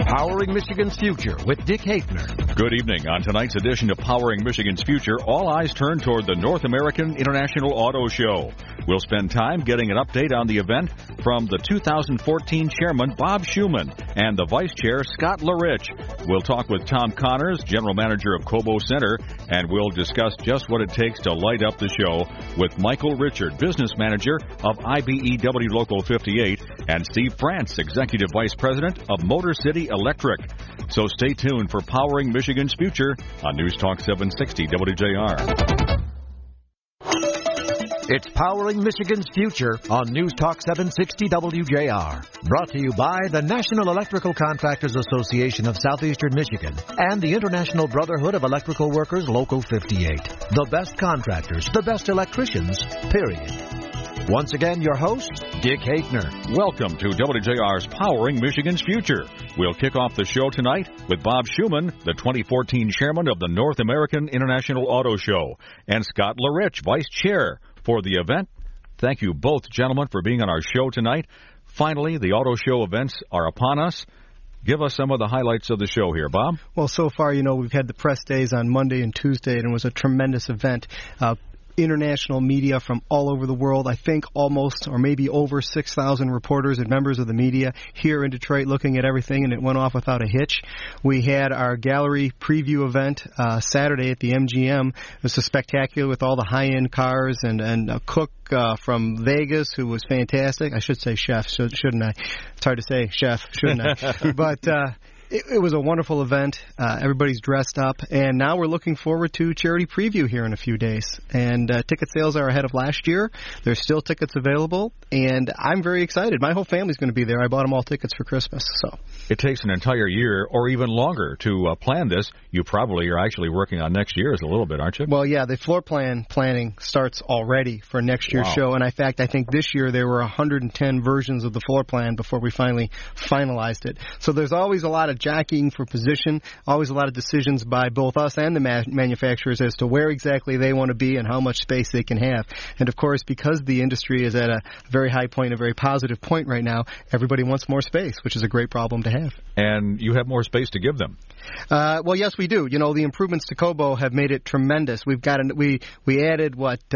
Powering Michigan's Future with Dick Haefner. Good evening. On tonight's edition of Powering Michigan's Future, all eyes turn toward the North American International Auto Show. We'll spend time getting an update on the event from the 2014 chairman, Bob Schuman, and the vice chair, Scott Larich. We'll talk with Tom Connors, general manager of Cobo Center, and we'll discuss just what it takes to light up the show with Michael Richard, business manager of IBEW Local 58, and Steve France, executive vice president of Motor City Electric. So stay tuned for Powering Michigan's Future on News Talk 760 WJR. It's Powering Michigan's Future on News Talk 760 WJR. Brought to you by the National Electrical Contractors Association of Southeastern Michigan and the International Brotherhood of Electrical Workers Local 58. The best contractors, the best electricians, period. Once again, your host, Dick Haefner. Welcome to WJR's Powering Michigan's Future. We'll kick off the show tonight with Bob Schuman, the 2014 chairman of the North American International Auto Show, and Scott Larich, vice chair for the event. Thank you both, gentlemen, for being on our show tonight. Finally, the auto show events are upon us. Give us some of the highlights of the show here, Bob. Well, so far, we've had the press days on Monday and Tuesday, and it was a tremendous event. International media from all over the world. I think almost or maybe over 6,000 reporters and members of the media here in Detroit looking at everything, and it went off without a hitch. We had our gallery preview event Saturday at the MGM. It was spectacular with all the high-end cars and a cook from Vegas who was fantastic. I should say chef, shouldn't I? It's hard to say chef, shouldn't I? But it was a wonderful event. Everybody's dressed up, and now we're looking forward to Charity Preview here in a few days. And ticket sales are ahead of last year. There's still tickets available, and I'm very excited. My whole family's going to be there. I bought them all tickets for Christmas. So it takes an entire year or even longer to plan this. You probably are actually working on next year's a little bit, aren't you? Well, yeah, the floor planning starts already for next year's show. And in fact, I think this year there were 110 versions of the floor plan before we finally finalized it. So there's always a lot of jockeying for position, always a lot of decisions by both us and the manufacturers as to where exactly they want to be and how much space they can have. And of course, because the industry is at a very high point, a very positive point right now, everybody wants more space, which is a great problem to have. And you have more space to give them. Well, yes, we do. The improvements to Cobo have made it tremendous. We've got we added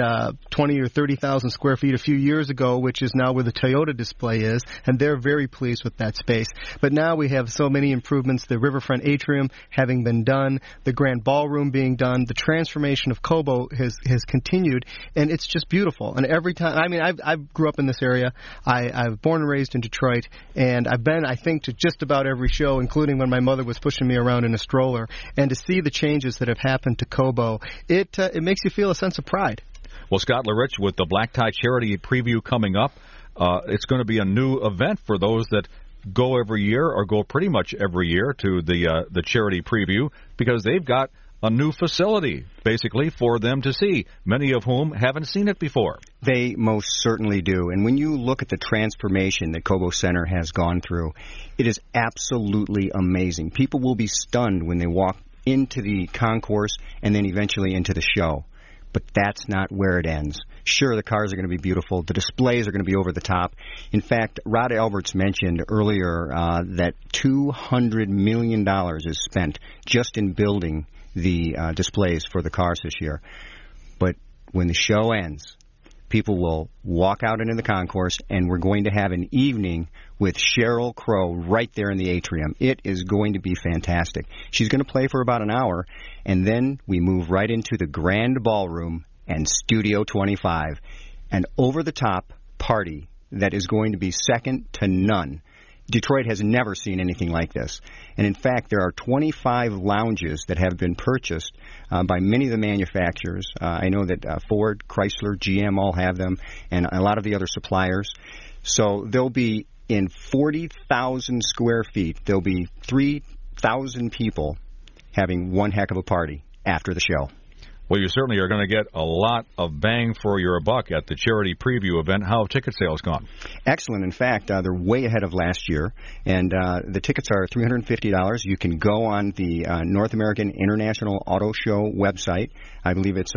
20 or 30,000 square feet a few years ago, which is now where the Toyota display is, and they're very pleased with that space. But now we have so many improvements: the riverfront atrium having been done, the grand ballroom being done, the transformation of Cobo has continued, and it's just beautiful. And every time, I grew up in this area. I was born and raised in Detroit, and I've been, I think, to just about every show, including when my mother was pushing me around in a stroller. And to see the changes that have happened to Cobo, it makes you feel a sense of pride. Well, Scott Larich, with the Black Tie Charity Preview coming up, it's going to be a new event for those that go every year or go pretty much every year to the Charity Preview, because they've got a new facility, basically, for them to see, many of whom haven't seen it before. They most certainly do. And when you look at the transformation that Cobo Center has gone through, it is absolutely amazing. People will be stunned when they walk into the concourse and then eventually into the show. But that's not where it ends. Sure, the cars are going to be beautiful. The displays are going to be over the top. In fact, Rod Alberts mentioned earlier that $200 million is spent just in building the displays for the cars this year. But when the show ends, people will walk out into the concourse, and we're going to have an evening with Sheryl Crow right there in the atrium. It is going to be fantastic. She's going to play for about an hour, and then we move right into the grand ballroom and Studio 25, an over-the-top party that is going to be second to none. Detroit has never seen anything like this. And in fact, there are 25 lounges that have been purchased by many of the manufacturers. I know that Ford, Chrysler, GM all have them, and a lot of the other suppliers. So they'll be in 40,000 square feet. There'll be 3,000 people having one heck of a party after the show. Well, you certainly are going to get a lot of bang for your buck at the Charity Preview event. How have ticket sales gone? Excellent. In fact, they're way ahead of last year, and the tickets are $350. You can go on the North American International Auto Show website. I believe it's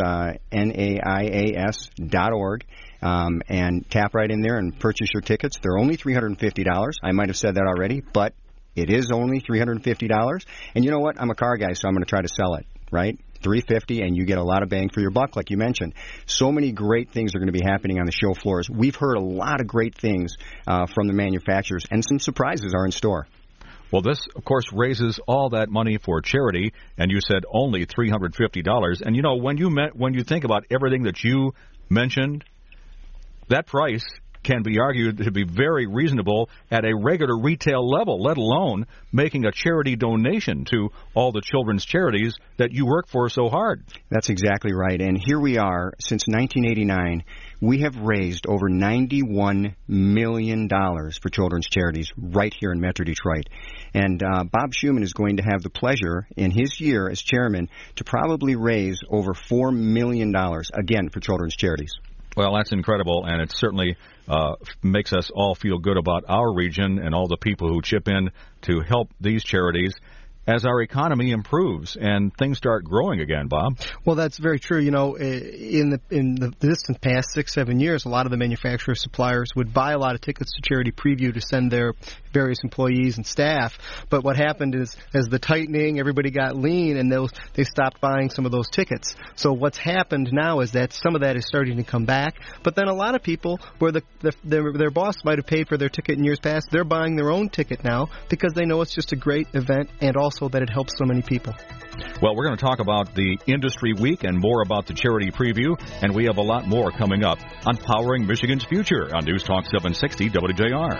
NAIAS.org. And tap right in there and purchase your tickets. They're only $350. I might have said that already, but It is only $350. And you know what? I'm a car guy, so I'm going to try to sell it, right? $350, and you get a lot of bang for your buck, like you mentioned. So many great things are going to be happening on the show floors. We've heard a lot of great things from the manufacturers, and some surprises are in store. Well, this, of course, raises all that money for charity, and you said only $350. And, you know, when you think about everything that you mentioned, that price can be argued to be very reasonable at a regular retail level, let alone making a charity donation to all the children's charities that you work for so hard. That's exactly right. And here we are, since 1989, we have raised over $91 million for children's charities right here in Metro Detroit. And Bob Schuman is going to have the pleasure in his year as chairman to probably raise over $4 million, again, for children's charities. Well, that's incredible, and it certainly makes us all feel good about our region and all the people who chip in to help these charities as our economy improves and things start growing again, Bob. Well, that's very true. You know, in the distant past 6-7 years, a lot of the manufacturers, suppliers would buy a lot of tickets to Charity Preview to send their various employees and staff. But what happened is, as the tightening, everybody got lean, and they stopped buying some of those tickets. So what's happened now is that some of that is starting to come back. But then a lot of people, where their boss might have paid for their ticket in years past, they're buying their own ticket now because they know it's just a great event, and also that it helps so many people. Well, we're going to talk about the Industry Week and more about the Charity Preview, and we have a lot more coming up on Powering Michigan's Future on News Talk 760 WJR.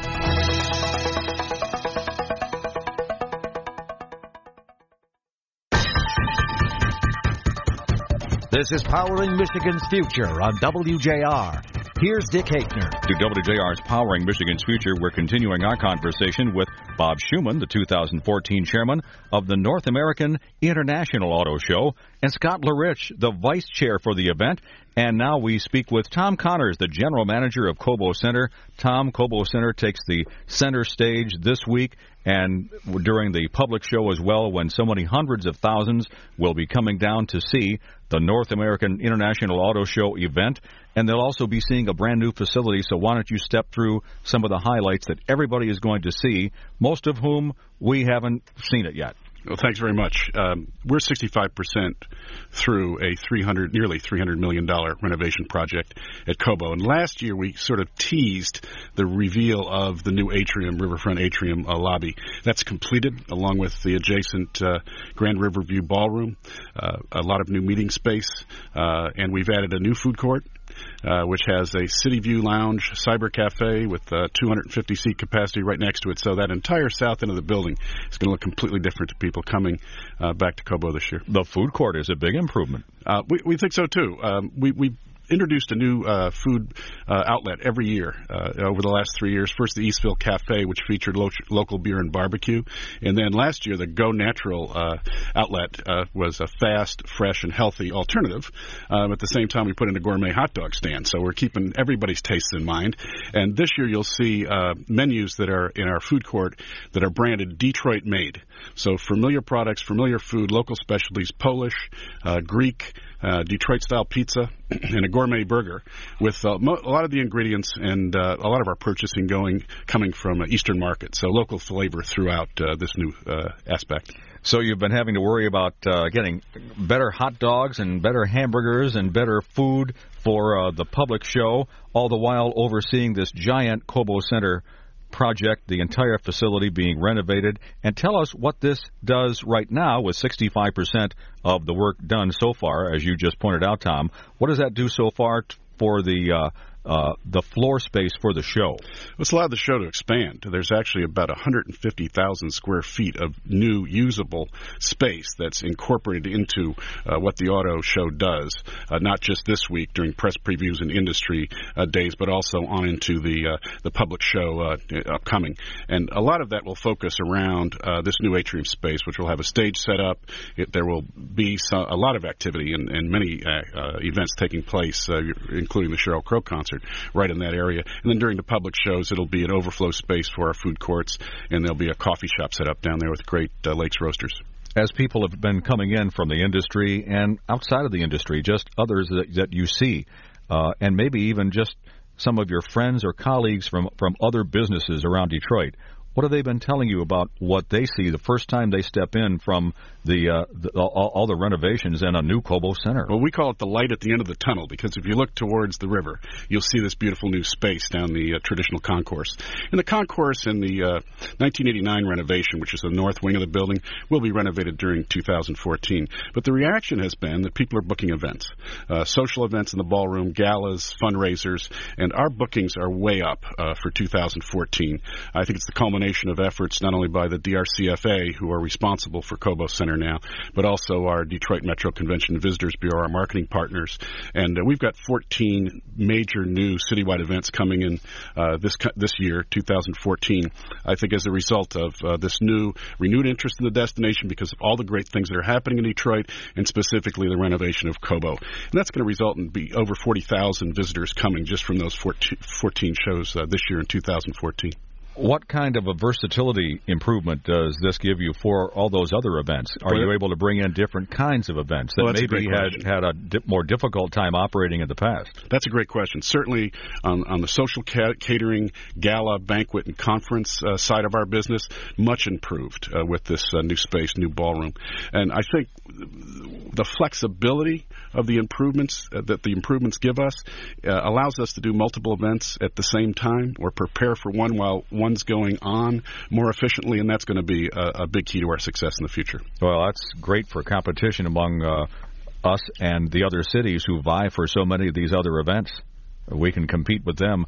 This is Powering Michigan's Future on WJR. Here's Dick Hakener. To WJR's Powering Michigan's Future, we're continuing our conversation with Bob Schuman, the 2014 chairman of the North American International Auto Show, and Scott Lurich, the vice chair for the event. And now we speak with Tom Connors, the general manager of Cobo Center. Tom, Cobo Center takes the center stage this week and during the public show as well, when so many hundreds of thousands will be coming down to see the North American International Auto Show event. And they'll also be seeing a brand new facility, so why don't you step through some of the highlights that everybody is going to see, most of whom we haven't seen it yet. Well, thanks very much. We're 65% through a nearly $300 million renovation project at Cobo. And last year we sort of teased the reveal of the new atrium, Riverfront Atrium lobby. That's completed, along with the adjacent Grand Riverview Ballroom, a lot of new meeting space, and we've added a new food court, which has a City View Lounge, Cyber Cafe with 250-seat capacity right next to it. So that entire south end of the building is going to look completely different to people coming back to Cobo this year. The food court is a big improvement. We think so, too. We introduced a new food outlet every year over the last 3 years. First, the Eastville Cafe, which featured local beer and barbecue. And then last year, the Go Natural outlet was a fast, fresh, and healthy alternative. At the same time, we put in a gourmet hot dog stand. So we're keeping everybody's tastes in mind. And this year, you'll see menus that are in our food court that are branded Detroit Made. So familiar products, familiar food, local specialties, Polish, Greek, Detroit-style pizza, and a gourmet burger with a lot of the ingredients and a lot of our purchasing coming from Eastern market. So local flavor throughout this new aspect. So you've been having to worry about getting better hot dogs and better hamburgers and better food for the public show, all the while overseeing this giant Cobo Center project, the entire facility being renovated. And tell us what this does right now with 65% of the work done so far, as you just pointed out, Tom. What does that do so far for the floor space for the show? It's allowed the show to expand. There's actually about 150,000 square feet of new usable space that's incorporated into what the auto show does, not just this week during press previews and industry days, but also on into the public show upcoming. And a lot of that will focus around this new atrium space, which will have a stage set up. There will be a lot of activity and many events taking place, including the Sheryl Crow concert, right in that area. And then during the public shows, it'll be an overflow space for our food courts, and there'll be a coffee shop set up down there with great Lakes roasters. As people have been coming in from the industry and outside of the industry, just others that you see, and maybe even just some of your friends or colleagues from other businesses around Detroit, What have they been telling you about what they see the first time they step in from all the renovations in a new Cobo Center? Well, we call it the light at the end of the tunnel, because if you look towards the river, you'll see this beautiful new space down the traditional concourse. And the concourse in the 1989 renovation, which is the north wing of the building, will be renovated during 2014. But the reaction has been that people are booking events, social events in the ballroom, galas, fundraisers, and our bookings are way up for 2014. I think it's the culmination of efforts not only by the DRCFA, who are responsible for Cobo Center now, but also our Detroit Metro Convention and Visitors Bureau, our marketing partners. And we've got 14 major new citywide events coming in this year, 2014, I think as a result of this new renewed interest in the destination because of all the great things that are happening in Detroit, and specifically the renovation of Cobo. And that's going to result in over 40,000 visitors coming just from those 14 shows this year in 2014. What kind of a versatility improvement does this give you for all those other events? Are you able to bring in different kinds of events that maybe had a more difficult time operating in the past? That's a great question. Certainly on the social catering, gala, banquet, and conference side of our business, much improved with this new space, new ballroom. And I think the flexibility of the improvements that the improvements give us allows us to do multiple events at the same time or prepare for one while one's going on more efficiently, and that's going to be a big key to our success in the future. Well, that's great for competition among us and the other cities who vie for so many of these other events. We can compete with them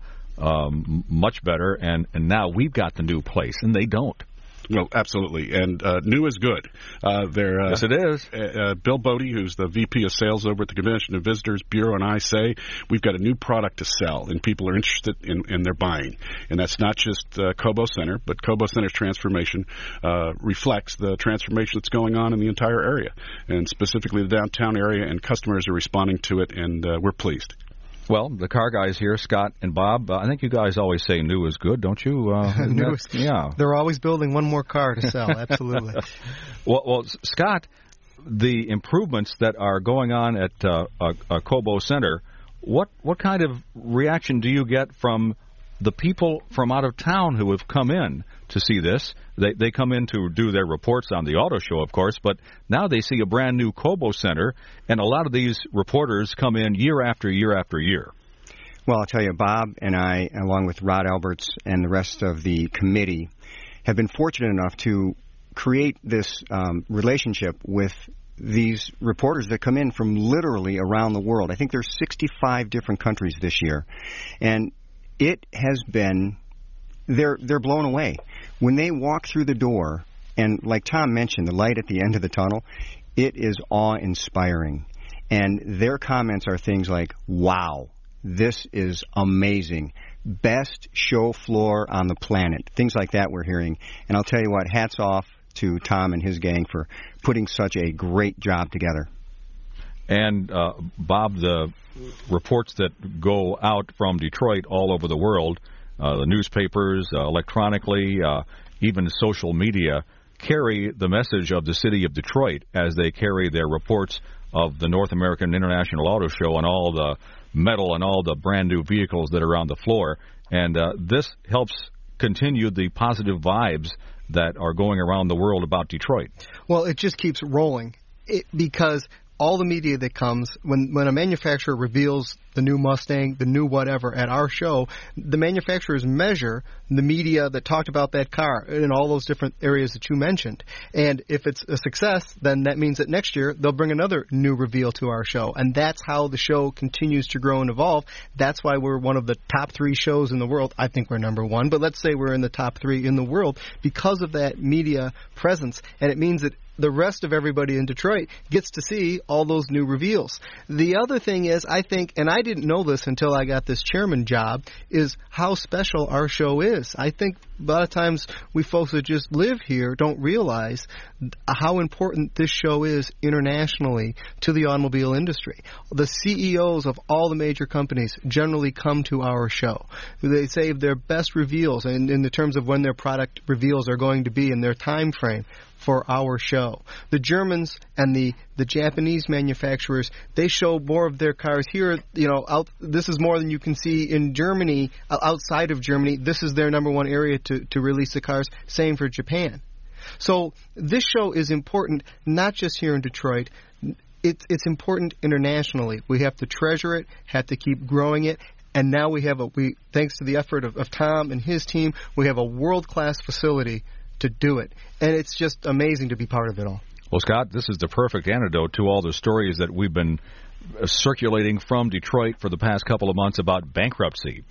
much better, and now we've got the new place, and they don't. Well, absolutely, and new is good. Yes, it is. Bill Bodie, who's the VP of Sales over at the Convention and Visitors Bureau, and I say we've got a new product to sell, and people are interested in their buying. And that's not just Cobo Center, but Cobo Center's transformation reflects the transformation that's going on in the entire area, and specifically the downtown area, and customers are responding to it, and we're pleased. Well, the car guys here, Scott and Bob, I think you guys always say new is good, don't you? Yeah. They're always building one more car to sell, absolutely. Well, Scott, the improvements that are going on at Cobo Center, what kind of reaction do you get from the people from out of town who have come in to see this? They come in to do their reports on the auto show, of course, but now they see a brand new Cobo Center, and a lot of these reporters come in year after year after year. Well, I'll tell you, Bob and I, along with Rod Alberts and the rest of the committee, have been fortunate enough to create this relationship with these reporters that come in from literally around the world. I think there's 65 different countries this year, and it has been, they're blown away. When they walk through the door, and like Tom mentioned, the light at the end of the tunnel, it is awe-inspiring. And their comments are things like, wow, this is amazing. Best show floor on the planet. Things like that we're hearing. And I'll tell you what, hats off to Tom and his gang for putting such a great job together. And, Bob, the reports that go out from Detroit all over the world, the newspapers, electronically, even social media, carry the message of the city of Detroit as they carry their reports of the North American International Auto Show and all the metal and all the brand-new vehicles that are on the floor. And this helps continue the positive vibes that are going around the world about Detroit. Well, it just keeps rolling because all the media that comes, when a manufacturer reveals the new Mustang, the new whatever at our show, the manufacturers measure the media that talked about that car in all those different areas that you mentioned. And if it's a success, then that means that next year they'll bring another new reveal to our show. And that's how the show continues to grow and evolve. That's why we're one of the top 3 shows in the world. I think we're number 1, but let's say we're in the top 3 in the world because of that media presence. And it means that the rest of everybody in Detroit gets to see all those new reveals. The other thing is, I think, and I didn't know this until I got this chairman job, is how special our show is. I think a lot of times we folks that just live here don't realize how important this show is internationally to the automobile industry. The CEOs of all the major companies generally come to our show. They save their best reveals in the terms of when their product reveals are going to be in their time frame. frame for our show. The Germans and the Japanese manufacturers, they show more of their cars here. This is more than you can see in Germany. Outside of Germany, this is their number one area to release the cars. Same for Japan. So this show is important not just here in Detroit. It's important internationally. We have to treasure it, have to keep growing it. And now thanks to the effort of Tom and his team, we have a world-class facility to do it. And it's just amazing to be part of it all. Well, Scott, this is the perfect antidote to all the stories that we've been circulating from Detroit for the past couple of months about bankruptcy,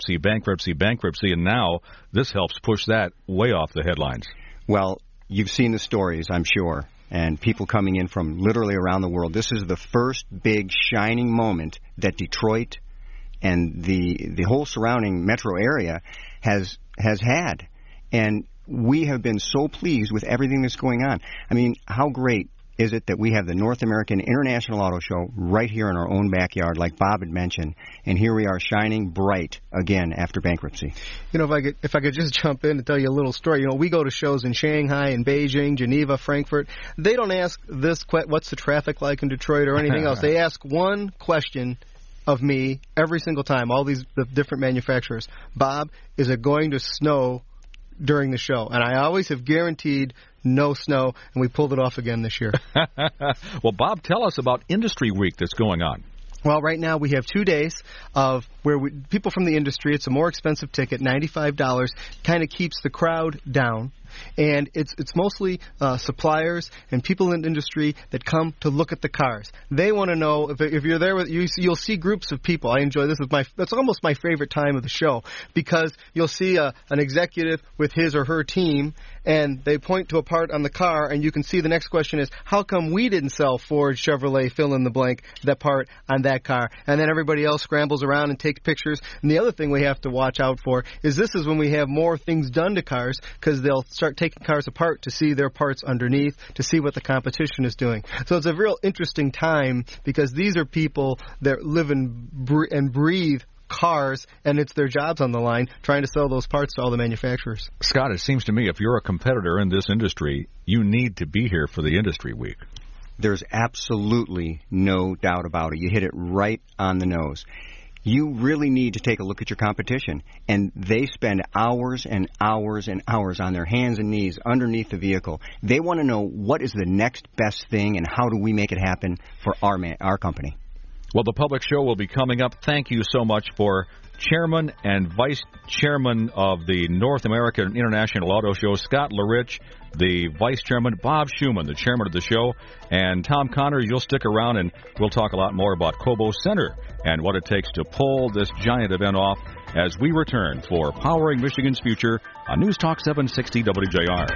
and now this helps push that way off the headlines. Well, you've seen the stories, I'm sure, and people coming in from literally around the world. This is the first big shining moment that Detroit and the whole surrounding metro area has had. And we have been so pleased with everything that's going on. I mean, how great is it that we have the North American International Auto Show right here in our own backyard, like Bob had mentioned, and here we are shining bright again after bankruptcy. If I could just jump in and tell you a little story. We go to shows in Shanghai and Beijing, Geneva, Frankfurt. They don't ask what's the traffic like in Detroit or anything else. They ask one question of me every single time, all the different manufacturers. Bob, is it going to snow during the show? And I always have guaranteed no snow, and we pulled it off again this year. Well, Bob, tell us about Industry Week that's going on. Well, right now we have 2 days of where people from the industry, it's a more expensive ticket, $95, kind of keeps the crowd down. And it's mostly suppliers and people in the industry that come to look at the cars. They want to know, if you're there, you'll see groups of people. I enjoy this. That's almost my favorite time of the show, because you'll see an executive with his or her team, and they point to a part on the car, and you can see the next question is, how come we didn't sell Ford, Chevrolet, fill in the blank, that part on that car? And then everybody else scrambles around and takes pictures. And the other thing we have to watch out for is this is when we have more things done to cars, because they'll start taking cars apart to see their parts underneath, to see what the competition is doing. So it's a real interesting time, because these are people that live and breathe cars, and it's their jobs on the line trying to sell those parts to all the manufacturers. Scott, it seems to me if you're a competitor in this industry, you need to be here for the Industry Week. There's absolutely no doubt about it. You hit it right on the nose. You really need to take a look at your competition, and they spend hours and hours and hours on their hands and knees underneath the vehicle. They want to know what is the next best thing and how do we make it happen for our company. Well, the public show will be coming up. Thank you so much for Chairman and Vice Chairman of the North American International Auto Show, Scott Lerich, the Vice Chairman, Bob Schuman, the Chairman of the show, and Tom Connors. You'll stick around, and we'll talk a lot more about Cobo Center and what it takes to pull this giant event off as we return for Powering Michigan's Future on News Talk 760 WJR.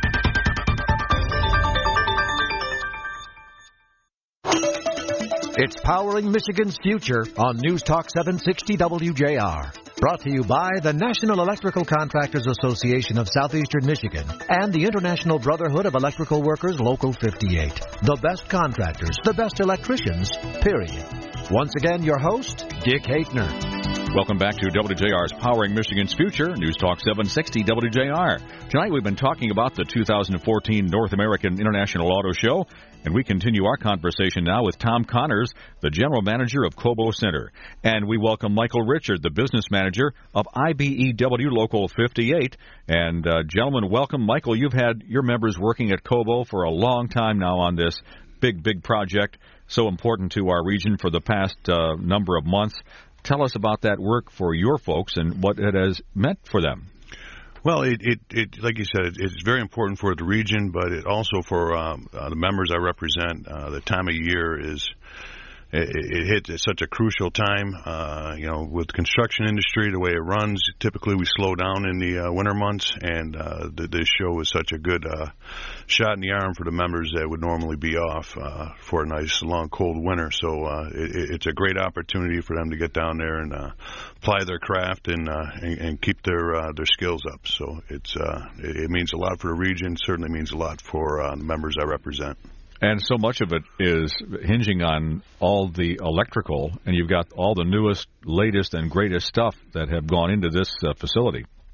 It's Powering Michigan's Future on News Talk 760 WJR. Brought to you by the National Electrical Contractors Association of Southeastern Michigan and the International Brotherhood of Electrical Workers Local 58. The best contractors, the best electricians, period. Once again, your host, Dick Haitner. Welcome back to WJR's Powering Michigan's Future, News Talk 760 WJR. Tonight we've been talking about the 2014 North American International Auto Show, and we continue our conversation now with Tom Connors, the General Manager of Cobo Center. And we welcome Michael Richard, the Business Manager of IBEW Local 58. And gentlemen, welcome. Michael, you've had your members working at Cobo for a long time now on this big project, so important to our region for the past number of months. Tell us about that work for your folks and what it has meant for them. Well, it like you said, it's very important for the region, but it also for the members I represent. The time of year is it hits at such a crucial time. With the construction industry, the way it runs, typically we slow down in the winter months, and this show is such a good shot in the arm for the members that would normally be off for a nice, long, cold winter. So it's a great opportunity for them to get down there and apply their craft and keep their skills up. So it means a lot for the region. Certainly means a lot for the members I represent. And so much of it is hinging on all the electrical, and you've got all the newest, latest, and greatest stuff that have gone into this facility.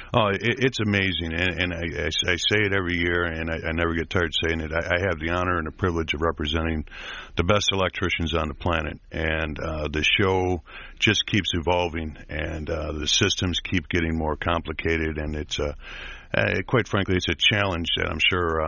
Oh, it's amazing, and I say it every year, and I never get tired saying it. I have the honor and the privilege of representing the best electricians on the planet, and the show just keeps evolving, and the systems keep getting more complicated, and it's quite frankly, it's a challenge that I'm sure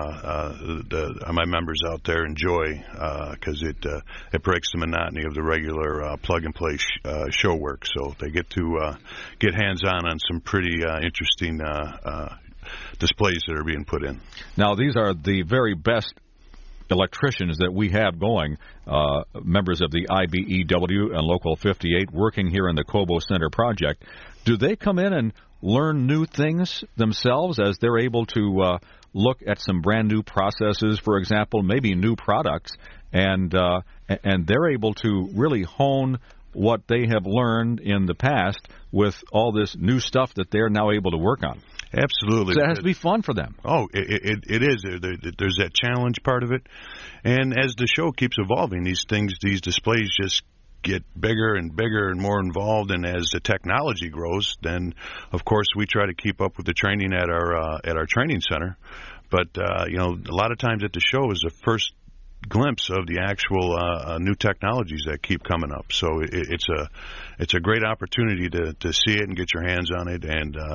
my members out there enjoy because it breaks the monotony of the regular plug-and-play show work. So they get to get hands-on some pretty interesting displays that are being put in. Now, these are the very best electricians that we have going, members of the IBEW and Local 58 working here in the Cobo Center project. Do they come in and learn new things themselves as they're able to look at some brand new processes, for example, maybe new products, and they're able to really hone what they have learned in the past with all this new stuff that they're now able to work on? Absolutely. So it has to be fun for them. Oh, it is. There's that challenge part of it. And as the show keeps evolving, these displays just get bigger and bigger and more involved, and as the technology grows, then of course we try to keep up with the training at our training center. But a lot of times at the show is the first glimpse of the actual new technologies that keep coming up. So it's a great opportunity to see it and get your hands on it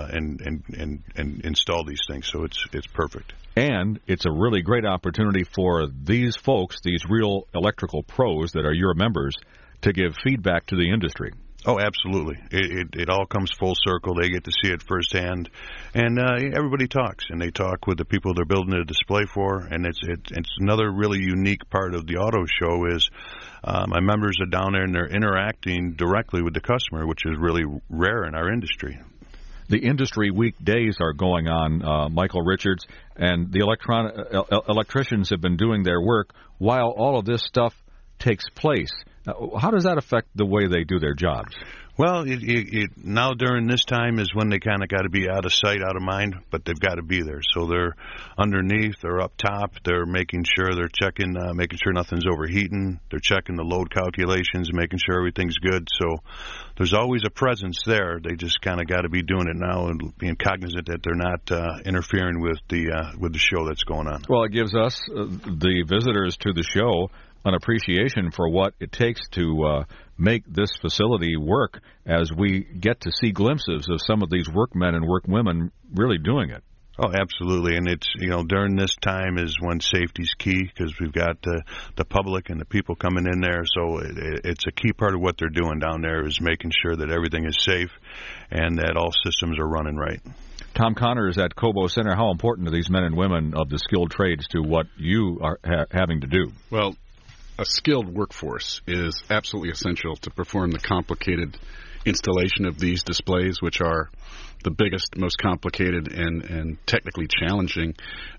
and install these things. So it's perfect. And it's a really great opportunity for these folks, these real electrical pros that are your members, to give feedback to the industry. Oh, absolutely. It all comes full circle. They get to see it firsthand, and everybody talks, and they talk with the people they're building a display for. And it's another really unique part of the auto show is my members are down there and they're interacting directly with the customer, which is really rare in our industry. The industry weekdays are going on, Michael Richards, and the electricians have been doing their work while all of this stuff takes place. How does that affect the way they do their jobs? Well, now during this time is when they kind of got to be out of sight, out of mind, but they've got to be there. So they're underneath, they're up top, they're making sure they're checking, making sure nothing's overheating. They're checking the load calculations, making sure everything's good. So there's always a presence there. They just kind of got to be doing it now and being cognizant that they're not interfering with the show that's going on. Well, it gives us, the visitors to the show, an appreciation for what it takes to make this facility work as we get to see glimpses of some of these workmen and workwomen really doing it. Oh, absolutely. And it's, during this time is when safety's key because we've got the public and the people coming in there. So it's a key part of what they're doing down there is making sure that everything is safe and that all systems are running right. Tom Connors at Cobo Center, how important are these men and women of the skilled trades to what you are having to do? Well, a skilled workforce is absolutely essential to perform the complicated installation of these displays, which are the biggest, most complicated, and technically challenging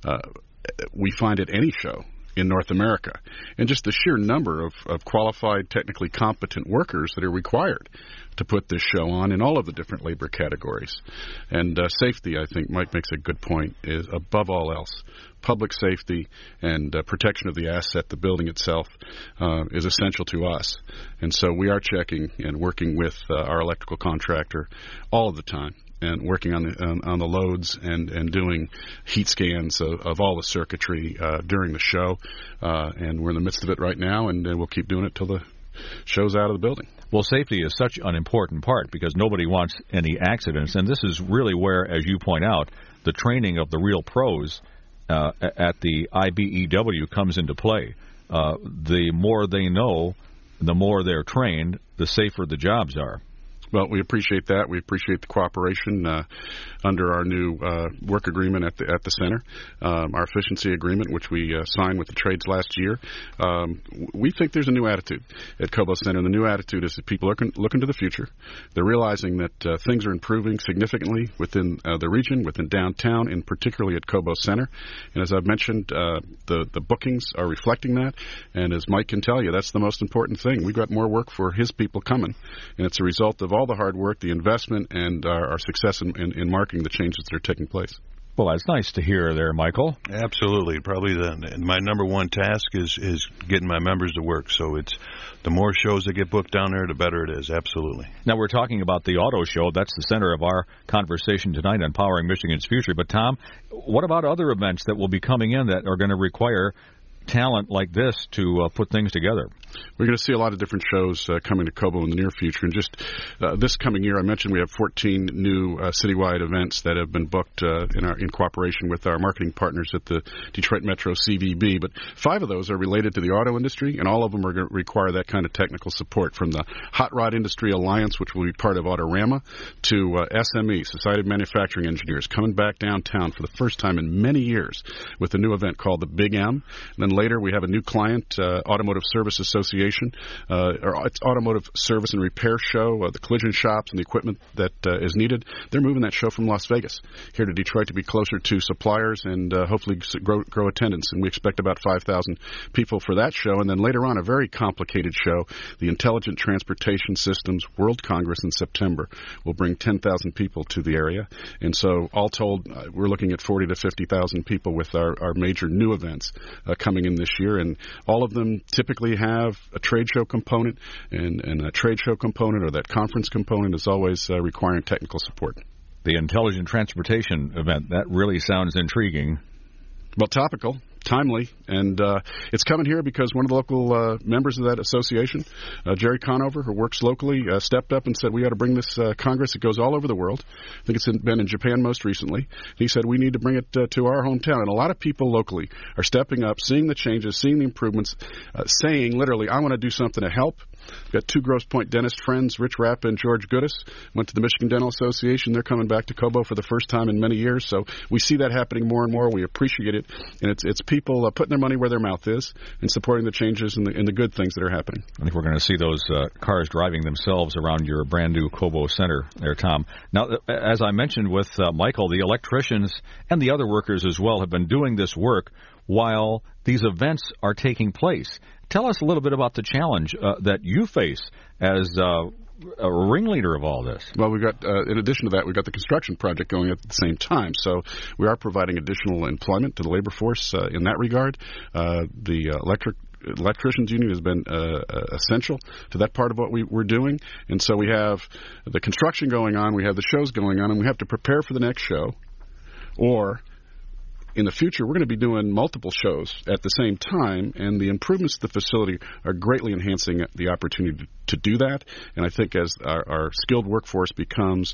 we find at any show in North America. And just the sheer number of qualified, technically competent workers that are required to put this show on in all of the different labor categories. And safety, I think Mike makes a good point, is above all else. Public safety and protection of the asset, the building itself, is essential to us. And so we are checking and working with our electrical contractor all of the time and working on the loads and doing heat scans of all the circuitry during the show. And we're in the midst of it right now, and we'll keep doing it till the show's out of the building. Well, safety is such an important part because nobody wants any accidents. And this is really where, as you point out, the training of the real pros at the IBEW comes into play. The more they know, the more they're trained, the safer the jobs are. Well, we appreciate that. We appreciate the cooperation under our new work agreement at the center, our efficiency agreement, which we signed with the trades last year. We think there's a new attitude at Cobo Center, and the new attitude is that people are looking to the future. They're realizing that things are improving significantly within the region, within downtown, and particularly at Cobo Center. And as I've mentioned, the bookings are reflecting that. And as Mike can tell you, that's the most important thing. We've got more work for his people coming, and it's a result of all the hard work, the investment, and our success in marking the changes that are taking place. Well, that's nice to hear there, Michael. Absolutely. Probably my number one task is getting my members to work. So it's the more shows that get booked down there, the better it is. Absolutely. Now, we're talking about the auto show. That's the center of our conversation tonight on Powering Michigan's Future. But, Tom, what about other events that will be coming in that are going to require talent like this to put things together? We're going to see a lot of different shows coming to Cobo in the near future. And just this coming year, I mentioned we have 14 new citywide events that have been booked in cooperation with our marketing partners at the Detroit Metro CVB. But 5 of those are related to the auto industry, and all of them are going to require that kind of technical support, from the Hot Rod Industry Alliance, which will be part of Autorama, to SME, Society of Manufacturing Engineers, coming back downtown for the first time in many years with a new event called the Big M. And then later we have a new client, Automotive Service Association, or it's Automotive Service and Repair Show, the collision shops and the equipment that is needed. They're moving that show from Las Vegas here to Detroit to be closer to suppliers and hopefully grow attendance. And we expect about 5,000 people for that show. And then later on, a very complicated show, the Intelligent Transportation Systems World Congress in September, will bring 10,000 people to the area. And so all told, we're looking at 40 to 50,000 people with our major new events coming in this year. And all of them typically have a trade show component, and a trade show component or that conference component is always requiring technical support. The Intelligent Transportation event, that really sounds intriguing. Well, topical, timely, and it's coming here because one of the local members of that association, Jerry Conover, who works locally, stepped up and said, we ought to bring this Congress. It goes all over the world. I think it's been in Japan most recently. He said, we need to bring it to our hometown. And a lot of people locally are stepping up, seeing the changes, seeing the improvements, saying literally, I want to do something to help. We've got 2 Grosse Pointe dentist friends, Rich Rapp and George Goodis, went to the Michigan Dental Association. They're coming back to Cobo for the first time in many years. So we see that happening more and more. We appreciate it. And it's people putting their money where their mouth is and supporting the changes and the good things that are happening. I think we're going to see those cars driving themselves around your brand new Cobo Center there, Tom. Now, as I mentioned with Michael, the electricians and the other workers as well have been doing this work while these events are taking place. Tell us a little bit about the challenge that you face as a ringleader of all this. Well, we've got, in addition to that, we've got the construction project going at the same time. So we are providing additional employment to the labor force in that regard. The Electricians Union has been essential to that part of what we're doing. And so we have the construction going on, we have the shows going on, and we have to prepare for the next show. Or in the future, we're going to be doing multiple shows at the same time, and the improvements to the facility are greatly enhancing the opportunity to do that. And I think as our skilled workforce becomes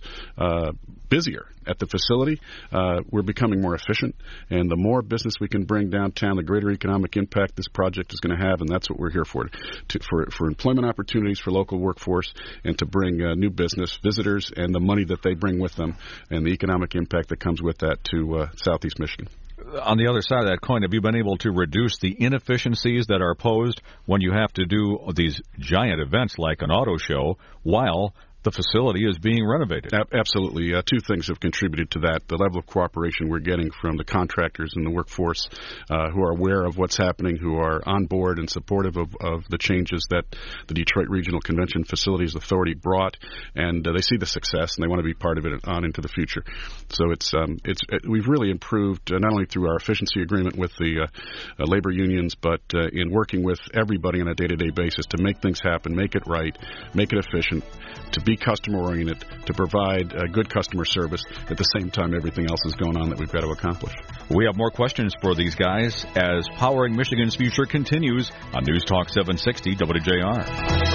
busier at the facility, we're becoming more efficient. And the more business we can bring downtown, the greater economic impact this project is going to have, and that's what we're here for employment opportunities for local workforce and to bring new business, visitors, and the money that they bring with them and the economic impact that comes with that to Southeast Michigan. On the other side of that coin, have you been able to reduce the inefficiencies that are posed when you have to do these giant events like an auto show while the facility is being renovated? Absolutely. 2 things have contributed to that. The level of cooperation we're getting from the contractors and the workforce who are aware of what's happening, who are on board and supportive of the changes that the Detroit Regional Convention Facilities Authority brought, and they see the success and they want to be part of it on into the future. So we've really improved not only through our efficiency agreement with the labor unions, but in working with everybody on a day-to-day basis to make things happen, make it right, make it efficient, to be customer-oriented, to provide good customer service at the same time everything else is going on that we've got to accomplish. We have more questions for these guys as Powering Michigan's Future continues on News Talk 760 WJR.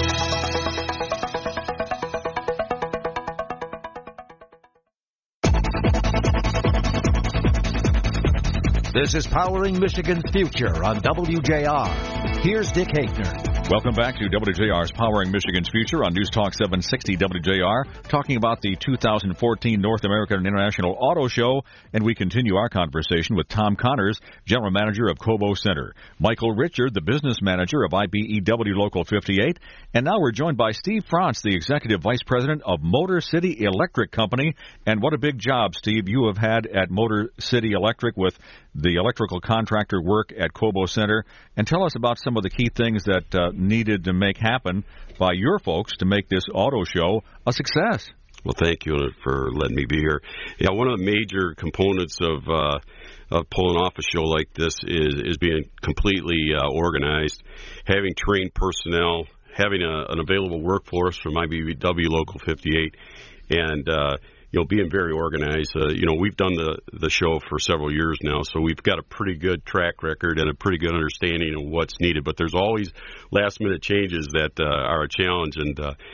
This is Powering Michigan's Future on WJR. Here's Dick Haefner. Welcome back to WJR's Powering Michigan's Future on News Talk 760 WJR, talking about the 2014 North American International Auto Show, and we continue our conversation with Tom Connors, General Manager of Cobo Center, Michael Richard, the Business Manager of IBEW Local 58, and now we're joined by Steve Frantz, the Executive Vice President of Motor City Electric Company. And what a big job, Steve, you have had at Motor City Electric with the electrical contractor work at Cobo Center. And tell us about some of the key things that needed to make happen by your folks to make this auto show a success. Well, thank you for letting me be here. Yeah, one of the major components of pulling off a show like this is being completely organized, having trained personnel, having an available workforce from IBEW Local 58, and being very organized. We've done the show for several years now, so we've got a pretty good track record and a pretty good understanding of what's needed. But there's always last-minute changes that are a challenge, and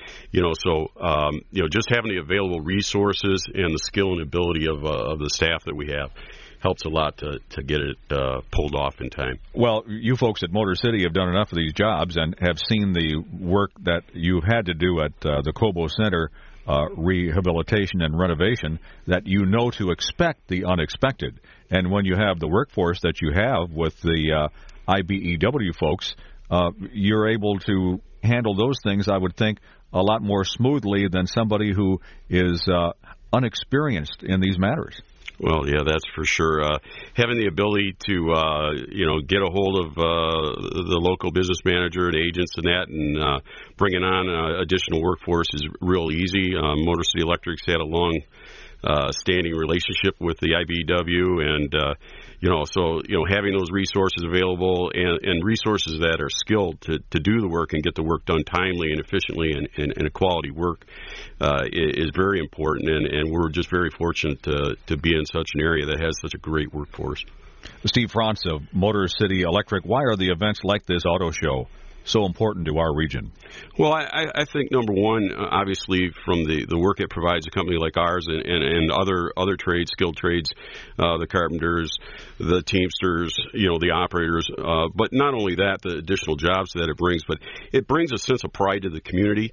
just having the available resources and the skill and ability of the staff that we have helps a lot to get it pulled off in time. Well, you folks at Motor City have done enough of these jobs and have seen the work that you've had to do at the Cobo Center, rehabilitation and renovation, that you know to expect the unexpected. And when you have the workforce that you have with the IBEW folks, you're able to handle those things, I would think, a lot more smoothly than somebody who is unexperienced in these matters. Well, yeah, that's for sure. Having the ability to, get a hold of the local business manager and agents and that, and bringing on additional workforce is real easy. Motor City Electric's had a long standing relationship with the IBEW, and having those resources available and resources that are skilled to do the work and get the work done timely and efficiently and a quality work is very important, and we're just very fortunate to be in such an area that has such a great workforce. Steve Franz of Motor City Electric, why are the events like this auto show so important to our region? Well, I think, number one, obviously, from the work it provides a company like ours and other trades, skilled trades, the carpenters, the teamsters, the operators, but not only that, the additional jobs that it brings, but it brings a sense of pride to the community.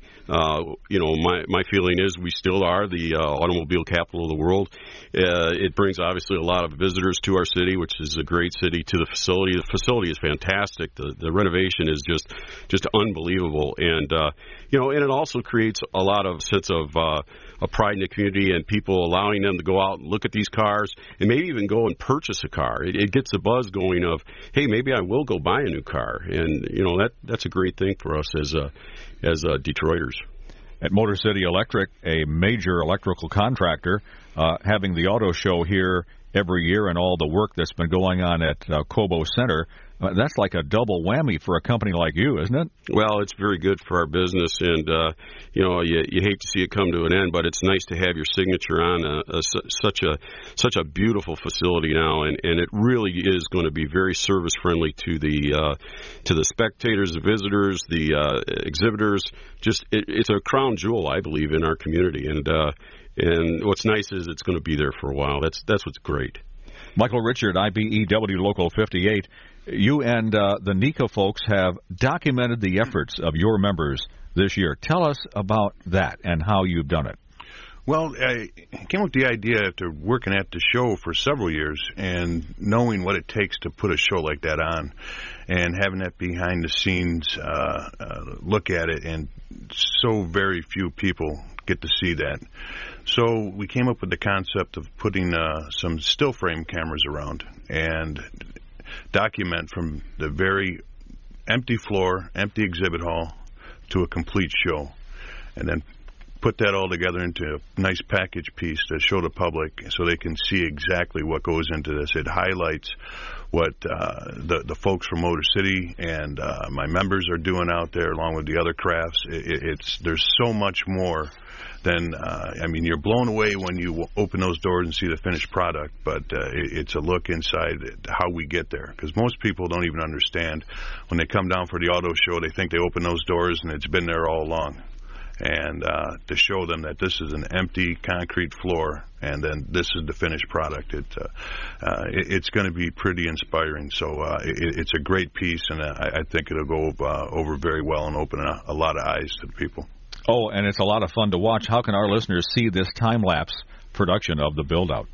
My feeling is we still are the automobile capital of the world. It brings, obviously, a lot of visitors to our city, which is a great city, to the facility. The facility is fantastic. The renovation is just unbelievable, and and it also creates a lot of sense of pride in the community, and people allowing them to go out and look at these cars and maybe even go and purchase a car. It gets the buzz going of, hey, maybe I will go buy a new car, and that's a great thing for us as Detroiters. At Motor City Electric, a major electrical contractor, having the auto show here every year and all the work that's been going on at Cobo Center, that's like a double whammy for a company like you, isn't it? Well, it's very good for our business, and you hate to see it come to an end, but it's nice to have your signature on such a beautiful facility now, and it really is going to be very service friendly to the spectators, the visitors, the exhibitors. It's a crown jewel, I believe, in our community, and what's nice is it's going to be there for a while. That's what's great. Michael Richard, IBEW Local 58. You and the NECA folks have documented the efforts of your members this year. Tell us about that and how you've done it. Well, I came up with the idea after working at the show for several years and knowing what it takes to put a show like that on and having that behind-the-scenes look at it, and so very few people get to see that. So we came up with the concept of putting some still frame cameras around and document from the very empty floor, empty exhibit hall, to a complete show, and then put that all together into a nice package piece to show the public so they can see exactly what goes into this. It highlights what the folks from Motor City and my members are doing out there, along with the other crafts. There's so much more than, you're blown away when you open those doors and see the finished product, but it's a look inside how we get there, because most people don't even understand. When they come down for the auto show, they think they open those doors and it's been there all along. And to show them that this is an empty concrete floor and then this is the finished product, it's going to be pretty inspiring. So it's a great piece, and I think it'll go over very well and open a lot of eyes to the people. Oh, and it's a lot of fun to watch. How can our listeners see this time-lapse production of the build-out?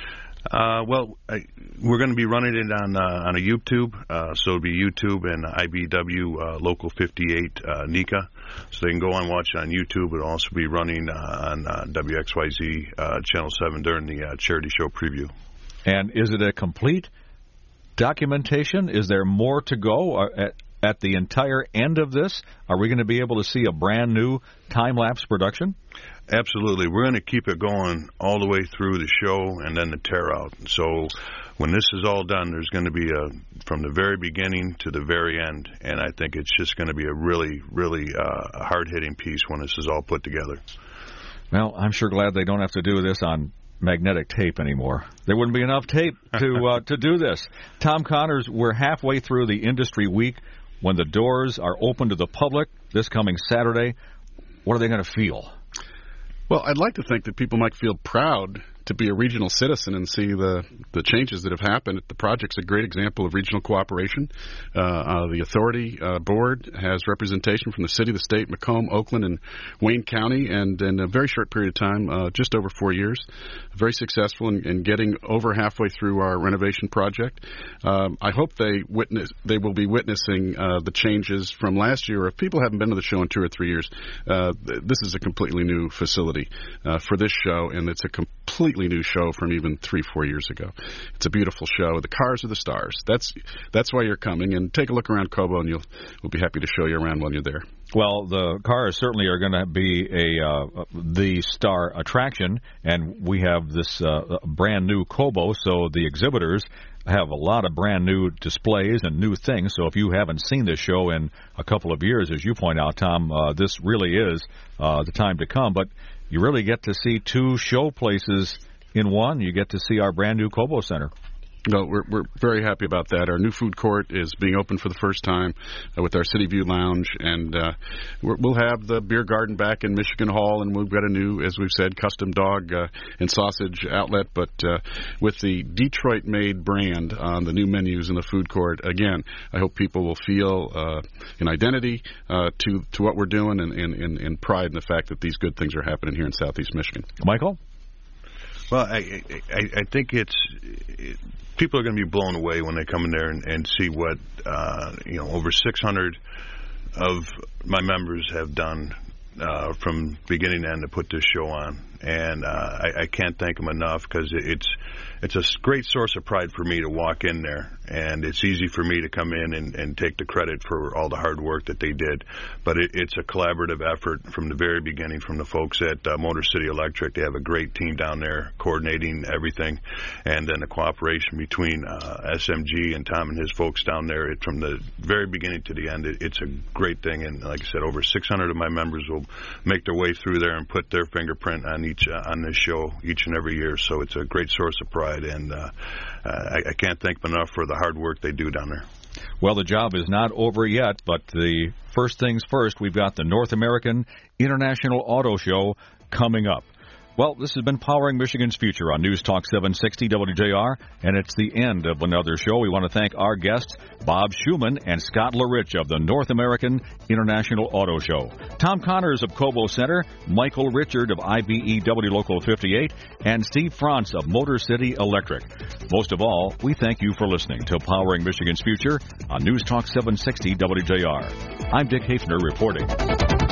We're going to be running it on a YouTube, so it'll be YouTube and IBEW Local 58 NECA. So they can go and watch it on YouTube. It'll also be running on WXYZ Channel 7 during the charity show preview. And is it a complete documentation? Is there more to go at the entire end of this? Are we going to be able to see a brand new time-lapse production? Absolutely. We're going to keep it going all the way through the show and then the tear-out. So when this is all done, there's going to be from the very beginning to the very end, and I think it's just going to be a really, really hard-hitting piece when this is all put together. Well, I'm sure glad they don't have to do this on magnetic tape anymore. There wouldn't be enough tape to do this. Tom Connors, we're halfway through the industry week. When the doors are open to the public this coming Saturday, what are they going to feel? Well, I'd like to think that people might feel proud to be a regional citizen and see the changes that have happened. The project's a great example of regional cooperation. The authority board has representation from the city, the state, Macomb, Oakland, and Wayne County, and in a very short period of time, just over 4 years, very successful in getting over halfway through our renovation project. I hope they will be witnessing the changes from last year. If people haven't been to the show in 2 or 3 years, this is a completely new facility for this show, and it's a completely new show from even 3-4 years ago. It's a beautiful show. The cars are the stars. That's why you're coming. And take a look around Cobo, and we'll be happy to show you around when you're there. Well, the cars certainly are going to be the star attraction, and we have this brand new Cobo, so the exhibitors have a lot of brand new displays and new things. So if you haven't seen this show in a couple of years, as you point out, Tom, this really is the time to come. But you really get to see 2 show places in one. You get to see our brand new Cobo Center. No, we're very happy about that. Our new food court is being opened for the first time with our City View Lounge, and we'll have the beer garden back in Michigan Hall, and we've got a new, as we've said, custom dog and sausage outlet. But with the Detroit-made brand on the new menus in the food court, again, I hope people will feel an identity to what we're doing and pride in the fact that these good things are happening here in Southeast Michigan. Michael? Well, I think people are going to be blown away when they come in there and see what over 600 of my members have done from beginning to end to put this show on, and I can't thank them enough, because it's a great source of pride for me to walk in there, and it's easy for me to come in and take the credit for all the hard work that they did. But it's a collaborative effort from the very beginning, from the folks at Motor City Electric. They have a great team down there coordinating everything, and then the cooperation between SMG and Tom and his folks down there. From the very beginning to the end, it's a great thing. And like I said, over 600 of my members will make their way through there and put their fingerprint on this show each and every year. So it's a great source of pride, and I can't thank them enough for the hard work they do down there. Well, the job is not over yet, but the first things first, we've got the North American International Auto Show coming up. Well, this has been Powering Michigan's Future on News Talk 760 WJR, and it's the end of another show. We want to thank our guests, Bob Schuman and Scott LaRich of the North American International Auto Show, Tom Connors of Cobo Center, Michael Richard of IBEW Local 58, and Steve Frantz of Motor City Electric. Most of all, we thank you for listening to Powering Michigan's Future on News Talk 760 WJR. I'm Dick Hafner reporting.